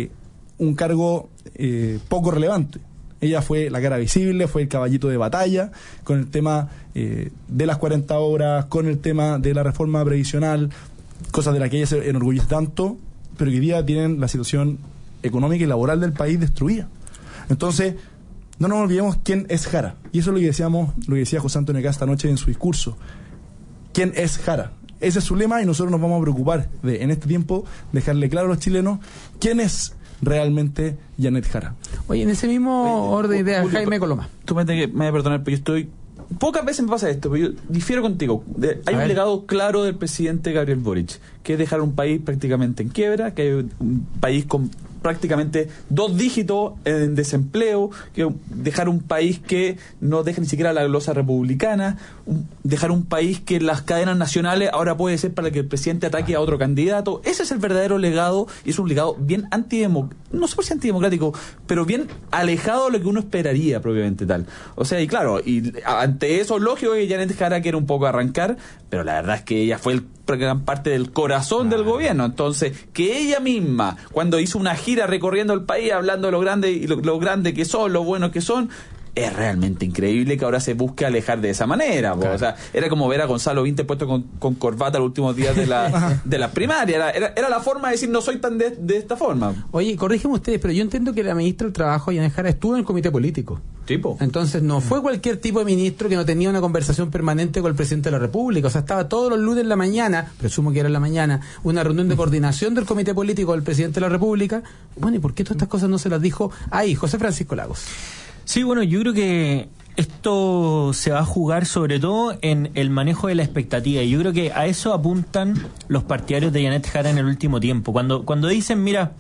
un cargo poco relevante. Ella fue la cara visible, fue el caballito de batalla con el tema de las 40 horas, con el tema de la reforma previsional, cosas de las que ella se enorgullece tanto, pero que hoy día tienen la situación económica y laboral del país destruida. Entonces, no nos olvidemos quién es Jara, y eso es lo que decía José Antonio Caz esta noche en su discurso. ¿Quién es Jara? Ese es su lema, y nosotros nos vamos a preocupar de, en este tiempo, dejarle claro a los chilenos quién es realmente Janet Jara. Oye, en ese mismo orden de ideas, Jaime Coloma. Tú me vas a perdonar, pero yo estoy... Pocas veces me pasa esto, pero yo difiero contigo. Hay un legado claro del presidente Gabriel Boric, que es dejar un país prácticamente en quiebra, que hay un país con prácticamente 2 dígitos en desempleo, que dejar un país que no deja ni siquiera la glosa republicana, dejar un país que las cadenas nacionales ahora puede ser para que el presidente ataque a otro candidato. Ese es el verdadero legado, y es un legado bien no sé por si antidemocrático, pero bien alejado de lo que uno esperaría propiamente tal. O sea, y claro, y ante eso, lógico que Janet Jara quiere un poco arrancar, pero la verdad es que ella fue gran parte del corazón del gobierno. Entonces, que ella misma, cuando hizo una gira recorriendo el país, hablando de lo grande y lo grande que son, lo buenos que son, es realmente increíble que ahora se busque alejar de esa manera. Claro. O sea, era como ver a Gonzalo Vintes puesto con corbata los últimos días de la primaria. Era la forma de decir, no soy tan de esta forma. Oye, corrígeme ustedes, pero yo entiendo que la ministra del Trabajo, Janet Jara, estuvo en el comité político. Tipo. Entonces no fue cualquier tipo de ministro que no tenía una conversación permanente con el presidente de la República. O sea, estaba todos los lunes en la mañana, presumo que era en la mañana, una reunión de coordinación del comité político del presidente de la República. Bueno, ¿y por qué todas estas cosas no se las dijo ahí José Francisco Lagos? Sí, bueno, yo creo que esto se va a jugar sobre todo en el manejo de la expectativa, y yo creo que a eso apuntan los partidarios de Janet Jara en el último tiempo. Cuando dicen, mira,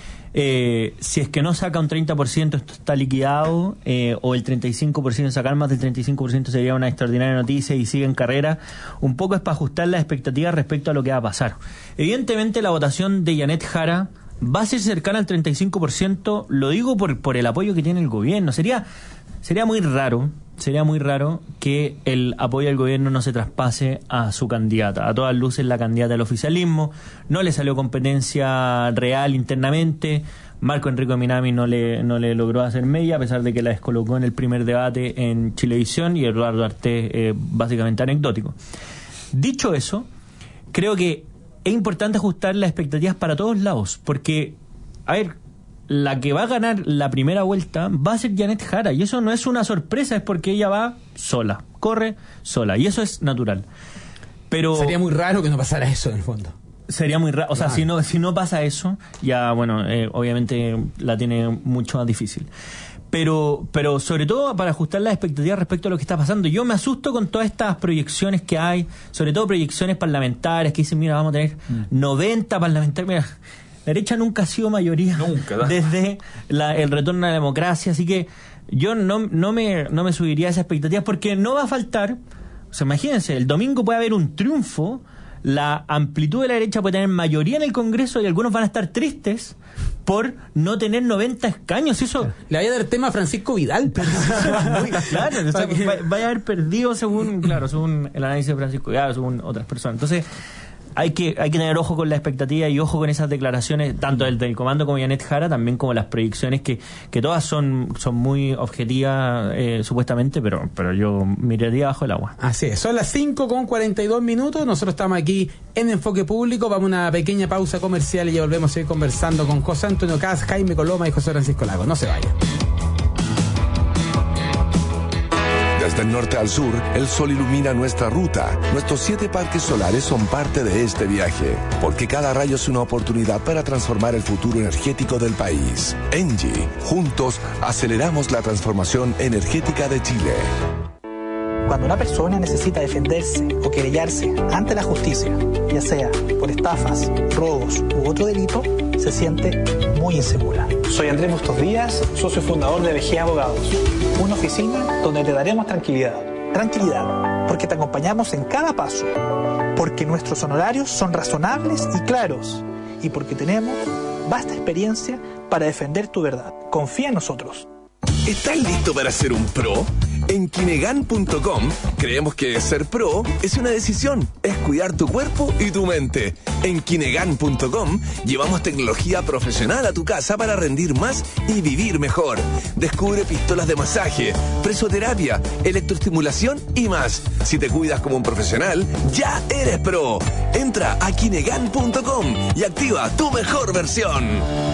si es que no saca un 30%, esto está liquidado, o el 35%, sacar más del 35% sería una extraordinaria noticia y sigue en carrera, un poco es para ajustar las expectativas respecto a lo que va a pasar. Evidentemente la votación de Janet Jara va a ser cercana al 35%, lo digo por el apoyo que tiene el gobierno. Sería muy raro que el apoyo al gobierno no se traspase a su candidata. A todas luces la candidata del oficialismo no le salió competencia real internamente, Marco Enrico Minami no le logró hacer media, a pesar de que la descolocó en el primer debate en Chilevisión, y Eduardo Arte básicamente anecdótico. Dicho eso, creo que es importante ajustar las expectativas para todos lados, porque, a ver, la que va a ganar la primera vuelta va a ser Janet Jara, y eso no es una sorpresa, es porque ella va sola, corre sola, y eso es natural. Pero sería muy raro que no pasara eso en el fondo. Sería muy raro, o sea, si no pasa eso, ya, bueno, obviamente la tiene mucho más difícil. Pero sobre todo para ajustar las expectativas respecto a lo que está pasando. Yo me asusto con todas estas proyecciones que hay, sobre todo proyecciones parlamentarias, que dicen, mira, vamos a tener 90 parlamentarios. Mira, la derecha nunca ha sido mayoría desde el retorno a la democracia, así que yo no me subiría a esas expectativas, porque no va a faltar, o sea, imagínense, el domingo puede haber un triunfo, la amplitud de la derecha puede tener mayoría en el Congreso y algunos van a estar tristes por no tener 90 escaños. Eso le vaya a dar tema a Francisco Vidal. Claro, o sea, vaya a haber perdido según el análisis de Francisco Vidal, según otras personas. Entonces hay que tener ojo con la expectativa y ojo con esas declaraciones, tanto del comando como Janet Jara, también como las proyecciones que todas son muy objetivas, supuestamente, pero yo miraría bajo el agua. Así es, son las 5:42. Nosotros estamos aquí en Enfoque Público. Vamos a una pequeña pausa comercial y ya volvemos a seguir conversando con José Antonio Caz, Jaime Coloma y José Francisco Lago. No se vayan. Desde el norte al sur, el sol ilumina nuestra ruta. Nuestros 7 parques solares son parte de este viaje, porque cada rayo es una oportunidad para transformar el futuro energético del país. Engie, juntos aceleramos la transformación energética de Chile. Cuando una persona necesita defenderse o querellarse ante la justicia, ya sea por estafas, robos u otro delito, se siente muy insegura. Soy Andrés Bustos Díaz, socio fundador de BG Abogados. Una oficina donde te daremos tranquilidad. Tranquilidad, porque te acompañamos en cada paso. Porque nuestros honorarios son razonables y claros. Y porque tenemos vasta experiencia para defender tu verdad. Confía en nosotros. ¿Estás listo para ser un pro? En Kinegan.com creemos que ser pro es una decisión, es cuidar tu cuerpo y tu mente. En Kinegan.com llevamos tecnología profesional a tu casa para rendir más y vivir mejor. Descubre pistolas de masaje, presoterapia, electroestimulación y más. Si te cuidas como un profesional, ya eres pro. Entra a Kinegan.com y activa tu mejor versión.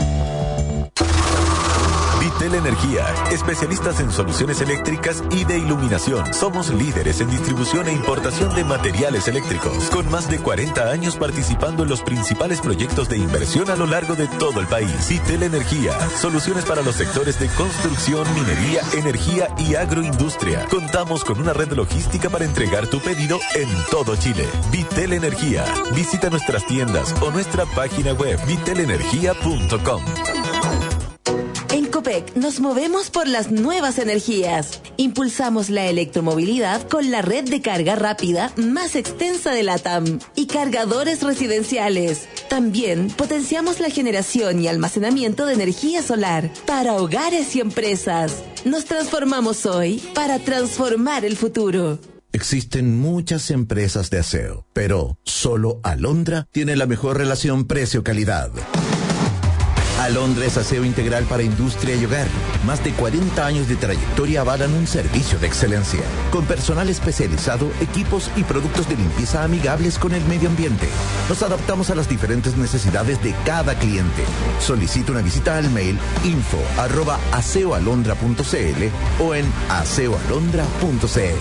Vitel Energía, especialistas en soluciones eléctricas y de iluminación. Somos líderes en distribución e importación de materiales eléctricos, con más de 40 años participando en los principales proyectos de inversión a lo largo de todo el país. Vitel Energía, soluciones para los sectores de construcción, minería, energía y agroindustria. Contamos con una red logística para entregar tu pedido en todo Chile. Vitel Energía. Visita nuestras tiendas o nuestra página web vitelenergia.com. En Copec nos movemos por las nuevas energías. Impulsamos la electromovilidad con la red de carga rápida más extensa de LATAM y cargadores residenciales. También potenciamos la generación y almacenamiento de energía solar para hogares y empresas. Nos transformamos hoy para transformar el futuro. Existen muchas empresas de aseo, pero solo Alondra tiene la mejor relación precio-calidad. Alondra es aseo integral para industria y hogar. Más de 40 años de trayectoria avalan un servicio de excelencia. Con personal especializado, equipos y productos de limpieza amigables con el medio ambiente. Nos adaptamos a las diferentes necesidades de cada cliente. Solicita una visita al mail info@aseoalondra.cl o en aseoalondra.cl.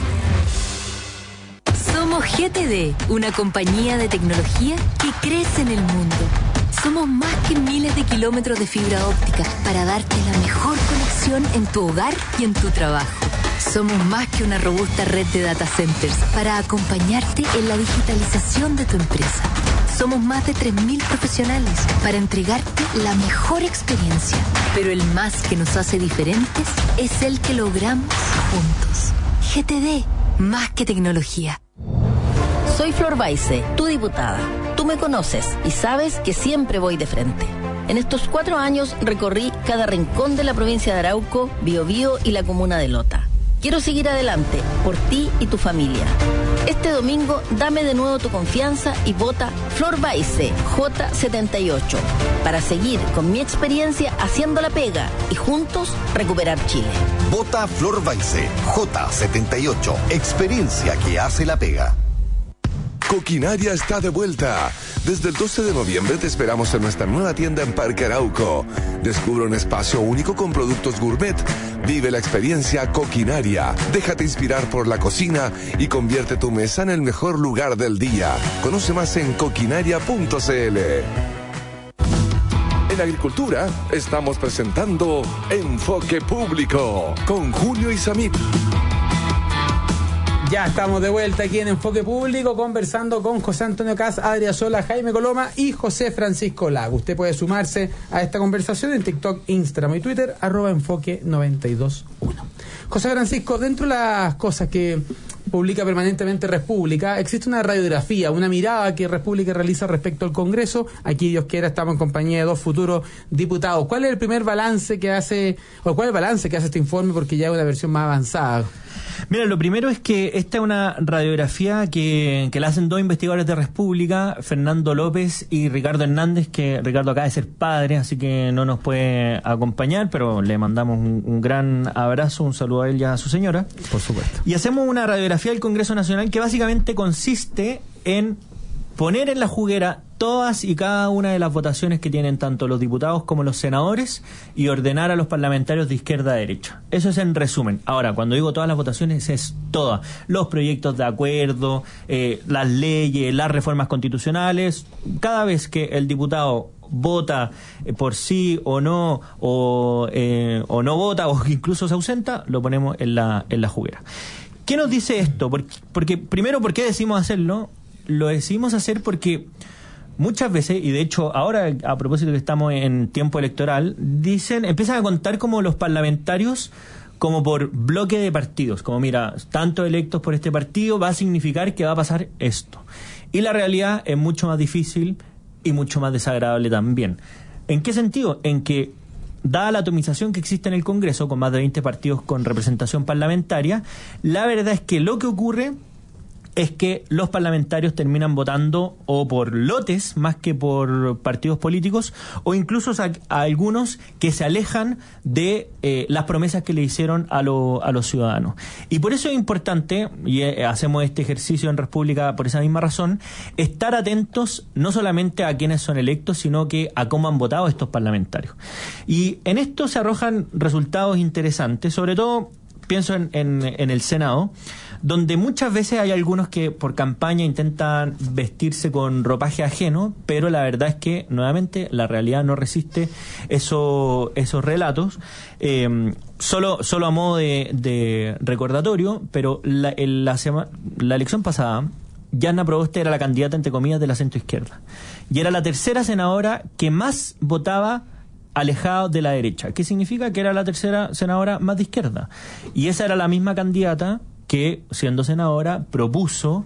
Somos GTD, una compañía de tecnología que crece en el mundo. Somos más que miles de kilómetros de fibra óptica para darte la mejor conexión en tu hogar y en tu trabajo. Somos más que una robusta red de data centers para acompañarte en la digitalización de tu empresa. Somos más de 3.000 profesionales para entregarte la mejor experiencia. Pero el más que nos hace diferentes es el que logramos juntos. GTD, más que tecnología. Soy Flor Baise, tu diputada. Tú me conoces y sabes que siempre voy de frente. En estos 4 años recorrí cada rincón de la provincia de Arauco, Biobío y la comuna de Lota. Quiero seguir adelante, por ti y tu familia. Este domingo, dame de nuevo tu confianza y vota Flor Baise, J78, para seguir con mi experiencia haciendo la pega y juntos recuperar Chile. Vota Flor Baise, J78, experiencia que hace la pega. Coquinaria está de vuelta. Desde el 12 de noviembre te esperamos en nuestra nueva tienda en Parque Arauco. Descubre un espacio único con productos gourmet. Vive la experiencia Coquinaria. Déjate inspirar por la cocina y convierte tu mesa en el mejor lugar del día. Conoce más en coquinaria.cl. En Agricultura estamos presentando Enfoque Público con Julio Isamit. Ya estamos de vuelta aquí en Enfoque Público conversando con José Antonio Caz, Adrià Sola, Jaime Coloma y José Francisco Lago. Usted puede sumarse a esta conversación en TikTok, Instagram y Twitter, @enfoque921. José Francisco, dentro de las cosas que publica permanentemente República, existe una radiografía, una mirada que República realiza respecto al Congreso. Aquí, Dios quiera, estamos en compañía de dos futuros diputados. ¿Cuál es el primer balance que hace, o cuál es el balance que hace este informe? Porque ya es una versión más avanzada. Mira, lo primero es que esta es una radiografía que la hacen dos investigadores de República, Fernando López y Ricardo Hernández, que Ricardo acaba de ser padre, así que no nos puede acompañar, pero le mandamos un gran abrazo, un saludo a él y a su señora. Por supuesto. Y hacemos una radiografía del Congreso Nacional que básicamente consiste en poner en la juguera todas y cada una de las votaciones que tienen tanto los diputados como los senadores y ordenar a los parlamentarios de izquierda a derecha. Eso es en resumen. Ahora, cuando digo todas las votaciones, es todas. Los proyectos de acuerdo, las leyes, las reformas constitucionales. Cada vez que el diputado vota por sí o no no vota o incluso se ausenta, lo ponemos en la juguera. ¿Qué nos dice esto? Porque primero, ¿por qué decimos hacerlo? Lo decidimos hacer porque muchas veces, y de hecho ahora a propósito que estamos en tiempo electoral, empiezan a contar como los parlamentarios como por bloque de partidos, como mira, tantos electos por este partido va a significar que va a pasar esto. Y la realidad es mucho más difícil y mucho más desagradable también. ¿En qué sentido? En que dada la atomización que existe en el Congreso, con más de 20 partidos con representación parlamentaria, la verdad es que lo que ocurre es que los parlamentarios terminan votando o por lotes más que por partidos políticos, o incluso a algunos que se alejan de las promesas que le hicieron a los ciudadanos. Y por eso es importante, y hacemos este ejercicio en República por esa misma razón, estar atentos no solamente a quienes son electos, sino que a cómo han votado estos parlamentarios. Y en esto se arrojan resultados interesantes, sobre todo pienso en el Senado, donde muchas veces hay algunos que por campaña intentan vestirse con ropaje ajeno, pero la verdad es que, nuevamente, la realidad no resiste esos relatos. Solo a modo de recordatorio, pero la elección pasada, Yana Proboste era la candidata, entre comillas, de la centroizquierda. Y era la tercera senadora que más votaba alejado de la derecha. ¿Qué significa? Que era la tercera senadora más de izquierda. Y esa era la misma candidata que, siendo senadora, propuso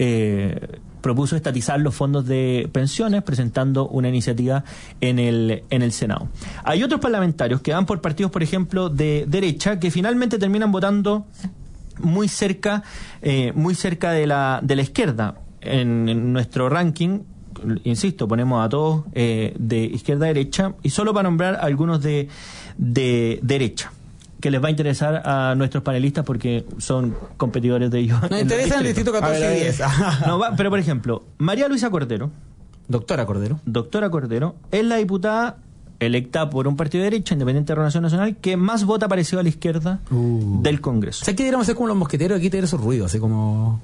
estatizar los fondos de pensiones, presentando una iniciativa en el Senado. Hay otros parlamentarios que van por partidos, por ejemplo, de derecha, que finalmente terminan votando muy cerca de la izquierda. En nuestro ranking, insisto, ponemos a todos de izquierda a derecha, y solo para nombrar algunos de derecha, que les va a interesar a nuestros panelistas porque son competidores de ellos. Nos interesa el distrito 14 y 10. Pero, por ejemplo, María Luisa Cordero. Doctora Cordero es la diputada electa por un partido de derecha, Independiente de Renovación Nacional, que más vota parecido a la izquierda del Congreso. O sea, que deberíamos hacer como los mosqueteros, aquí tener esos ruidos, así como...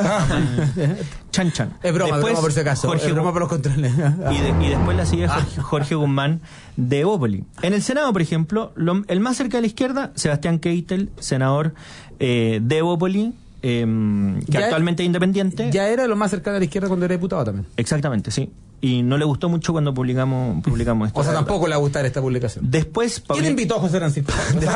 Chan chan. Es broma, después, broma por si acaso. Es broma por los controles. Y después la sigue Jorge Guzmán de Evópoli. En el Senado, por ejemplo, el más cerca de la izquierda, Sebastián Keitel, senador de Evópoli, que actualmente es independiente. Ya era lo más cercano a la izquierda cuando era diputado también. Exactamente, sí. Y no le gustó mucho cuando publicamos esto. O sea, tampoco le va a gustar esta publicación. Después, ¿quién invitó a José Francisco?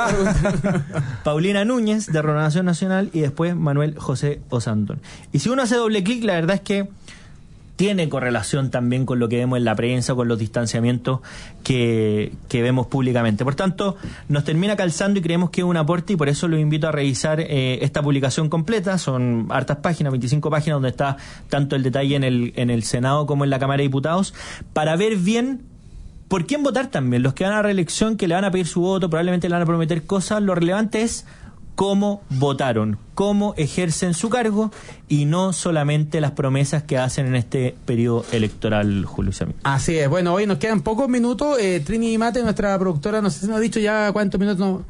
Paulina Núñez, de Renovación Nacional, y después Manuel José Osandón. Y si uno hace doble clic, la verdad es que tiene correlación también con lo que vemos en la prensa, con los distanciamientos que vemos públicamente. Por tanto, nos termina calzando y creemos que es un aporte, y por eso los invito a revisar esta publicación completa. Son hartas páginas, 25 páginas, donde está tanto el detalle en el Senado como en la Cámara de Diputados, para ver bien por quién votar también. Los que van a la reelección, que le van a pedir su voto, probablemente le van a prometer cosas. Lo relevante es cómo votaron, cómo ejercen su cargo, y no solamente las promesas que hacen en este periodo electoral, Julio Samit. Así es. Bueno, hoy nos quedan pocos minutos. Trini Mate, nuestra productora, no sé si nos ha dicho ya cuántos minutos nos...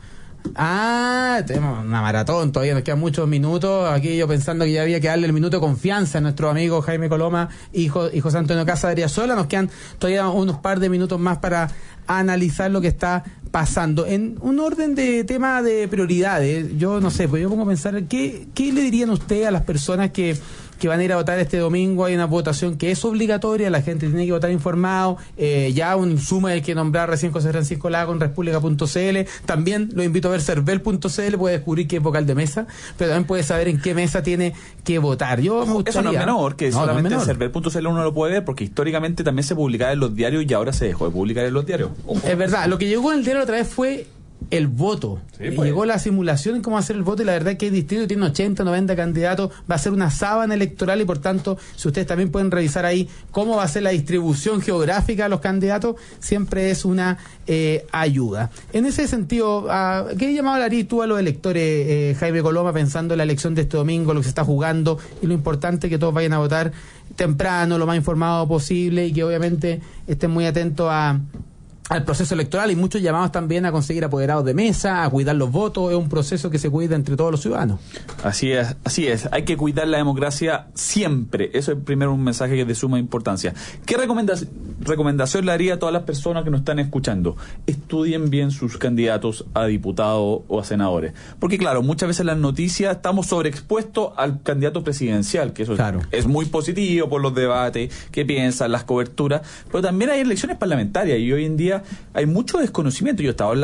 tenemos una maratón, todavía nos quedan muchos minutos. Aquí yo pensando que ya había que darle el minuto de confianza a nuestro amigo Jaime Coloma y José Antonio Casa Adriasola. Nos quedan todavía unos par de minutos más para analizar lo que está pasando. En un orden de tema de prioridades, yo no sé, pues yo pongo a pensar, ¿qué le dirían usted a las personas que van a ir a votar este domingo? Hay una votación que es obligatoria, la gente tiene que votar informado, ya un insumo hay que nombrar recién José Francisco Lago en República.cl, también lo invito a ver Cervel.cl, puede descubrir que es vocal de mesa, pero también puede saber en qué mesa tiene que votar. Yo me gustaría, eso no es menor, que no, solamente no en Cervel.cl uno lo puede ver, porque históricamente también se publicaba en los diarios y ahora se dejó de publicar en los diarios. Es verdad, lo que llegó en el diario otra vez fue el voto. Sí, pues. Llegó la simulación en cómo hacer el voto, y la verdad es que el distrito tiene 80, 90 candidatos, va a ser una sábana electoral, y por tanto, si ustedes también pueden revisar ahí cómo va a ser la distribución geográfica de los candidatos, siempre es una ayuda. En ese sentido, ¿qué llamado le harías tú a los electores, Jaime Coloma, pensando en la elección de este domingo, lo que se está jugando y lo importante que todos vayan a votar temprano, lo más informado posible, y que obviamente estén muy atentos al proceso electoral, y muchos llamados también a conseguir apoderados de mesa, a cuidar los votos? Es un proceso que se cuida entre todos los ciudadanos. Así es, hay que cuidar la democracia siempre. Eso es primero un mensaje que es de suma importancia. ¿Qué recomendación le haría a todas las personas que nos están escuchando? Estudien bien sus candidatos a diputados o a senadores, porque claro, muchas veces en las noticias estamos sobreexpuestos al candidato presidencial, que eso claro, es muy positivo por los debates, qué piensan, las coberturas, pero también hay elecciones parlamentarias, y hoy en día hay mucho desconocimiento. Yo estaba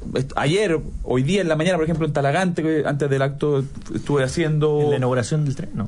hoy día en la mañana, por ejemplo, en Talagante, antes del acto estuve haciendo... ¿En la inauguración del tren?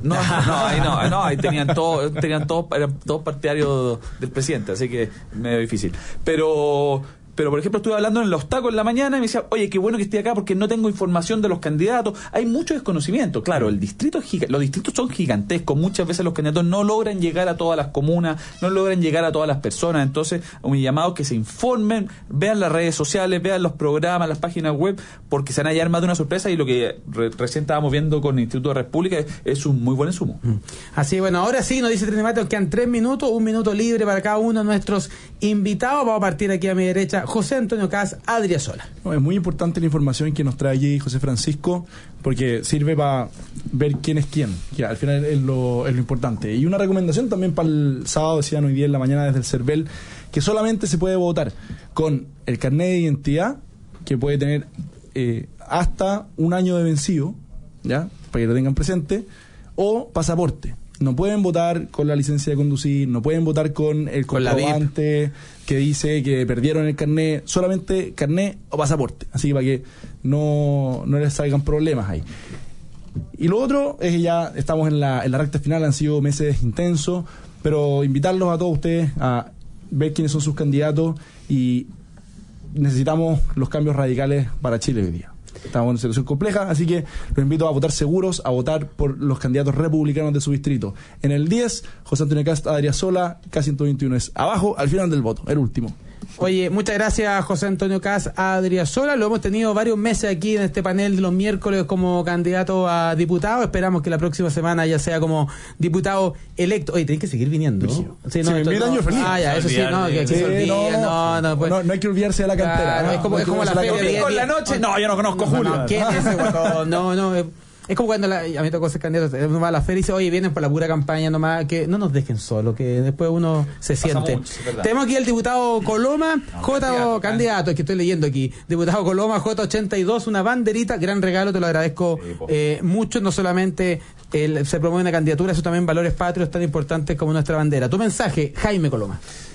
Ahí tenían todos eran todos partidarios del presidente, así que medio difícil. Pero por ejemplo, estuve hablando en Los Tacos en la mañana y me decía, oye, qué bueno que esté acá porque no tengo información de los candidatos. Hay mucho desconocimiento. Claro, los distritos son gigantescos. Muchas veces los candidatos no logran llegar a todas las comunas, no logran llegar a todas las personas. Entonces, un llamado que se informen, vean las redes sociales, vean los programas, las páginas web, porque se van a hallar más de una sorpresa, y lo que recién estábamos viendo con el Instituto de República es un muy buen insumo. Así, bueno, ahora sí, nos dice Trinimate, nos quedan 3 minutos, 1 minuto libre para cada uno de nuestros invitados. Vamos a partir aquí a mi derecha. José Antonio Cas Adriasola. Es muy importante la información que nos trae allí José Francisco, porque sirve para ver quién es quién, que al final es lo importante. Y una recomendación también para el sábado, decían hoy día en la mañana desde el Cervel, que solamente se puede votar con el carnet de identidad, que puede tener hasta 1 año de vencido, ¿ya? Para que lo tengan presente, o pasaporte. No pueden votar con la licencia de conducir, no pueden votar con el comprobante que dice que perdieron el carnet, solamente carnet o pasaporte, así que para que no les salgan problemas ahí. Y lo otro es que ya estamos en la recta final, han sido meses intensos, pero invitarlos a todos ustedes a ver quiénes son sus candidatos, y necesitamos los cambios radicales para Chile hoy día. Estamos en una situación compleja, así que los invito a votar seguros, a votar por los candidatos republicanos de su distrito. En el 10, José Antonio Cast Adriasola, K121 es abajo, al final del voto, el último. Oye, muchas gracias José Antonio Cas Adriasola. Lo hemos tenido varios meses aquí en este panel de los miércoles como candidato a diputado. Esperamos que la próxima semana ya sea como diputado electo. Oye, tenéis que seguir viniendo. Sí, no, eso sí, no, que se olvida, pues. No hay que olvidarse de la cantera. Es como la feria con la noche. No, yo no conozco Julio. ¿Quién es ese guatón? No. Es como cuando a mí me tocó ser candidato, uno va a la feria y dice, oye, vienen por la pura campaña nomás, que no nos dejen solos, que después uno se siente. Mucho, tenemos aquí al diputado Coloma, candidato, es que estoy leyendo aquí, diputado Coloma, J82, una banderita, gran regalo, te lo agradezco mucho, no solamente se promueve una candidatura, eso también valores patrios tan importantes como nuestra bandera. Tu mensaje, Jaime Coloma.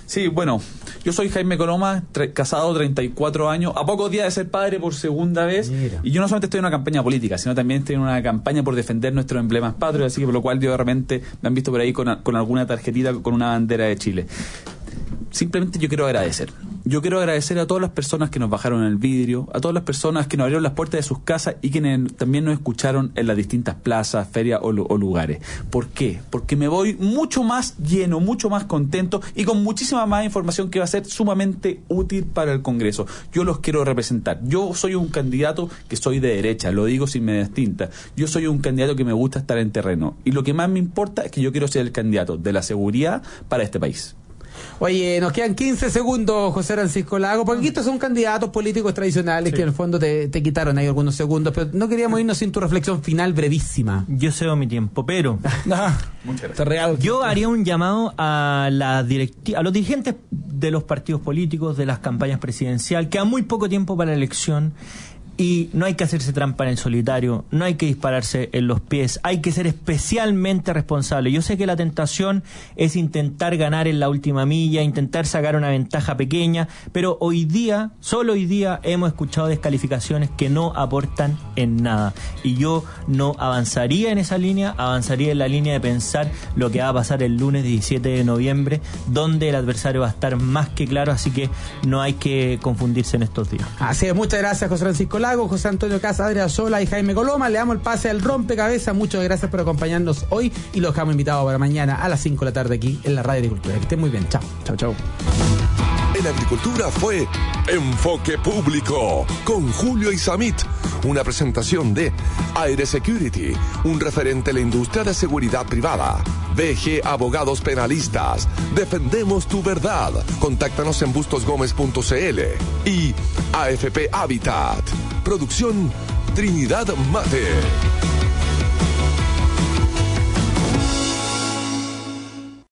Sí, bueno, yo soy Jaime Coloma, casado, 34 años, a pocos días de ser padre por segunda vez. Mira. Y yo no solamente estoy en una campaña política, sino también estoy en una campaña por defender nuestros emblemas patrios, así que por lo cual yo de repente me han visto por ahí con alguna tarjetita con una bandera de Chile. Simplemente yo quiero agradecer. Yo quiero agradecer a todas las personas que nos bajaron el vidrio, a todas las personas que nos abrieron las puertas de sus casas y que también nos escucharon en las distintas plazas, ferias o lugares. ¿Por qué? Porque me voy mucho más lleno, mucho más contento y con muchísima más información que va a ser sumamente útil para el Congreso. Yo los quiero representar. Yo soy un candidato que soy de derecha, lo digo sin medias tintas. Yo soy un candidato que me gusta estar en terreno. Y lo que más me importa es que yo quiero ser el candidato de la seguridad para este país. Oye, nos quedan 15 segundos, José Francisco Lago, porque estos son candidatos políticos tradicionales que en el fondo te quitaron ahí algunos segundos, pero no queríamos irnos sin tu reflexión final brevísima. Yo cedo mi tiempo, pero muchas gracias. Yo haría un llamado a los dirigentes de los partidos políticos, de las campañas presidenciales, queda muy poco tiempo para la elección. Y no hay que hacerse trampa en el solitario, no hay que dispararse en los pies, hay que ser especialmente responsable. Yo sé que la tentación es intentar ganar en la última milla, intentar sacar una ventaja pequeña, pero hoy día, solo hoy día, hemos escuchado descalificaciones que no aportan en nada. Y yo no avanzaría en esa línea, avanzaría en la línea de pensar lo que va a pasar el lunes 17 de noviembre, donde el adversario va a estar más que claro, así que no hay que confundirse en estos días. Así es, muchas gracias, José Francisco Lago, José Antonio Casa, Adrián Sola y Jaime Coloma. Le damos el pase al rompecabezas. Muchas gracias por acompañarnos hoy y los dejamos invitados para mañana a las 5 de la tarde aquí en la Radio Agricultura. Que estén muy bien. Chao. Chao, chao. En Agricultura fue Enfoque Público con Julio Isamit, una presentación de Aire Security, un referente en la industria de seguridad privada. BG Abogados Penalistas, defendemos tu verdad. Contáctanos en bustosgomez.cl y AFP Habitat. Producción Trinidad Mate.